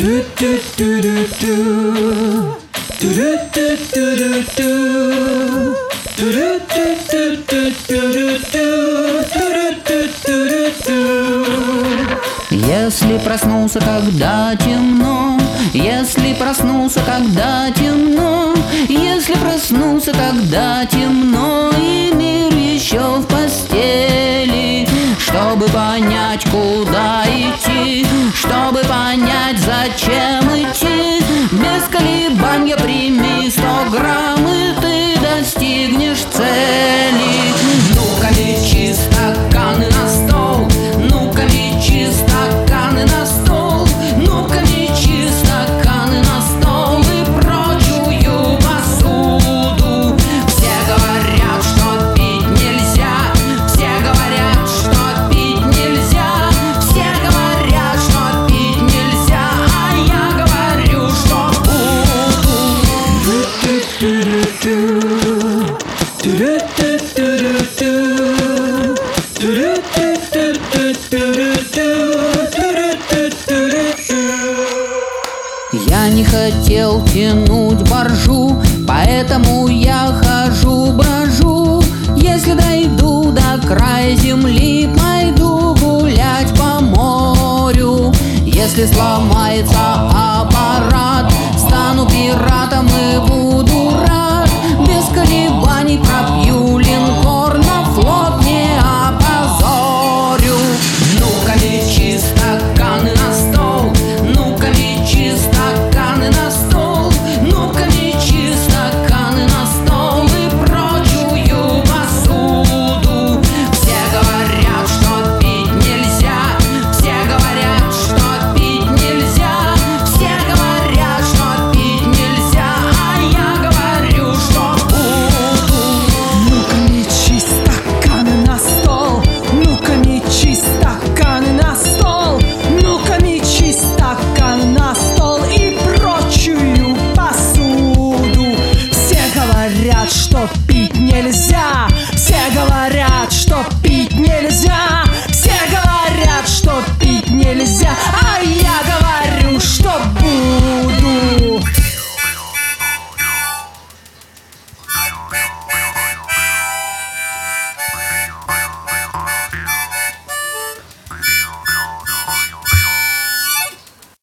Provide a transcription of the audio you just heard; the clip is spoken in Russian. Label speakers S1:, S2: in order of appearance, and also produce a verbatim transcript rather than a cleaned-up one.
S1: Если проснулся, когда темно, если проснулся, когда темно, если проснулся, когда темно, и мир еще в постели, чтобы понять, куда идти, чтобы понять, зачем идти, без колебания прими сто грамм, и ты достигнешь цели. Ну-ка, мечи стаканы на стол, ну-ка, мечи стаканы на стол, ну-ка, мечи стаканы на стол и прочую посуду. Все говорят, что пить нельзя, все говорят, что пить нельзя, все говорят, что пить нельзя, а я говорю, что буду. Я не хотел тянуть боржу, поэтому я хожу, брожу. Если дойду до края земли, пойду гулять по морю. Если сломается аппарат, стану пиратом и буду рад без колебаний